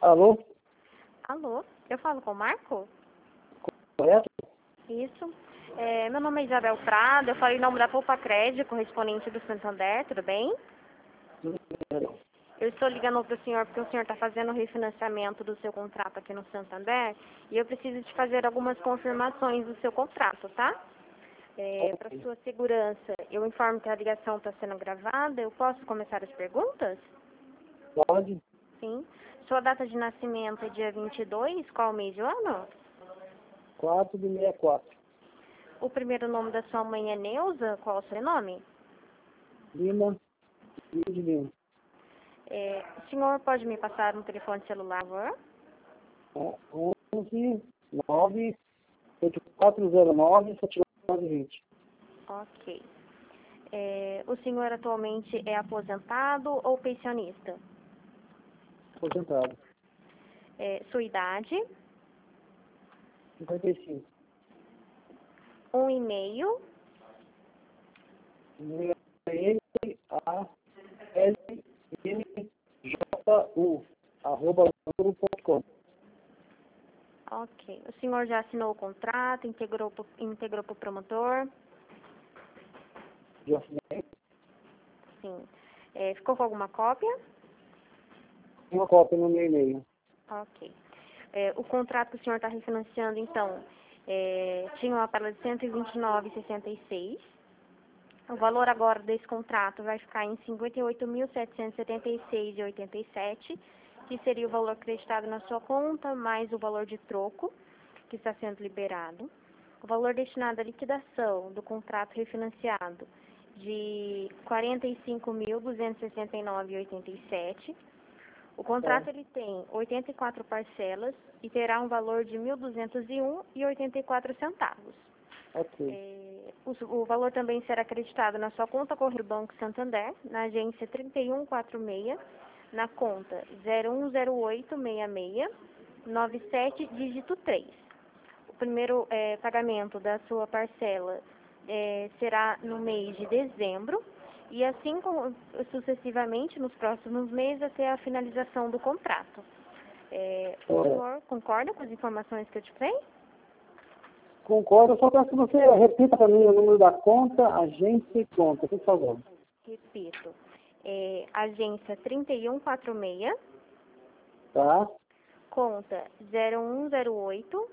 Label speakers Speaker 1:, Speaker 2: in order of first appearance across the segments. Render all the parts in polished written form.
Speaker 1: Alô?
Speaker 2: Alô, eu falo com o Marco?
Speaker 1: Correto?
Speaker 2: Isso. Meu nome é Isabel Prado, eu falo em nome da Poupa Crédito, correspondente do Santander, tudo bem? Eu estou ligando para o senhor porque o senhor está fazendo o refinanciamento do seu contrato aqui no Santander e eu preciso de fazer algumas confirmações do seu contrato, tá? Para sua segurança, eu informo que a ligação está sendo gravada, eu posso começar as perguntas?
Speaker 1: Pode?
Speaker 2: Sim. Sua data de nascimento é dia 22, qual mês e ano?
Speaker 1: 4/64.
Speaker 2: O primeiro nome da sua mãe é Neuza, qual o seu nome?
Speaker 1: Lima. Rio de Lima.
Speaker 2: O senhor pode me passar um telefone celular, por favor?
Speaker 1: 11 9 8409 7920.
Speaker 2: Ok. O senhor atualmente é aposentado ou pensionista?
Speaker 1: Aposentado.
Speaker 2: Sua idade?
Speaker 1: 55.
Speaker 2: Um e-mail?
Speaker 1: ALNJU@grupo.com.
Speaker 2: Ok. O senhor já assinou o contrato, integrou para o promotor?
Speaker 1: Já assinei.
Speaker 2: Sim. Ficou com alguma cópia?
Speaker 1: Uma cópia no meu e-mail.
Speaker 2: Ok. O contrato que o senhor está refinanciando, então, tinha uma parcela de R$ 129,66. O valor agora desse contrato vai ficar em R$ 58.776,87, que seria o valor acreditado na sua conta, mais o valor de troco, que está sendo liberado. O valor destinado à liquidação do contrato refinanciado de R$ 45.269,87. O contrato ele tem 84 parcelas e terá um valor de R$ 1.201,84.
Speaker 1: Ok.
Speaker 2: O valor também será acreditado na sua conta corrente do Banco Santander, na agência 3146, na conta 01086697, dígito 3. O primeiro pagamento da sua parcela será no mês de dezembro e assim sucessivamente nos próximos meses até a finalização do contrato. O senhor concorda com as informações que eu te dei?
Speaker 1: Concordo, só peço que você repita para mim o número da conta, agência e conta, por favor.
Speaker 2: Repito. Agência 3146,
Speaker 1: Tá?
Speaker 2: conta 0108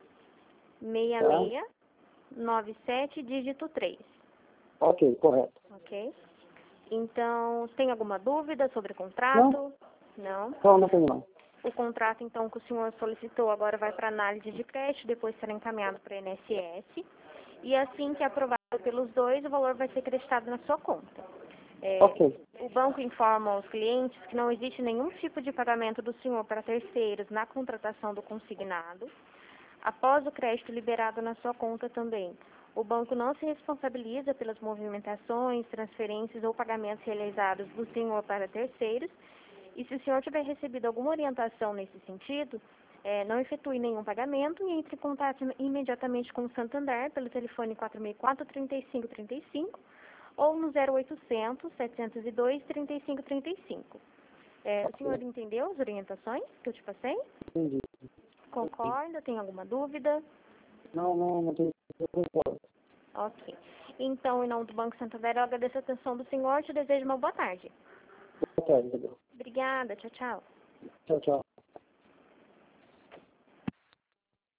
Speaker 2: 6697, dígito 3.
Speaker 1: Ok, correto.
Speaker 2: Ok? Então, tem alguma dúvida sobre o contrato? Não?
Speaker 1: Não tem não.
Speaker 2: O contrato, então, que o senhor solicitou agora vai para análise de crédito, depois será encaminhado para a INSS. E assim que aprovado pelos dois, o valor vai ser creditado na sua conta.
Speaker 1: Ok.
Speaker 2: O banco informa aos clientes que não existe nenhum tipo de pagamento do senhor para terceiros na contratação do consignado. Após o crédito liberado na sua conta também, o banco não se responsabiliza pelas movimentações, transferências ou pagamentos realizados do senhor para terceiros. E se o senhor tiver recebido alguma orientação nesse sentido, não efetue nenhum pagamento e entre em contato imediatamente com o Santander pelo telefone 464-3535 ou no 0800 702 3535. O senhor entendeu as orientações que eu te passei?
Speaker 1: Entendi.
Speaker 2: Concorda? Tem alguma dúvida?
Speaker 1: Não tem. Eu concordo.
Speaker 2: Ok. Então, em nome do Banco Santander, eu agradeço a atenção do senhor e te desejo uma boa tarde.
Speaker 1: Boa tarde, Gabriel.
Speaker 2: Obrigada. Tchau, tchau.
Speaker 1: Tchau, tchau.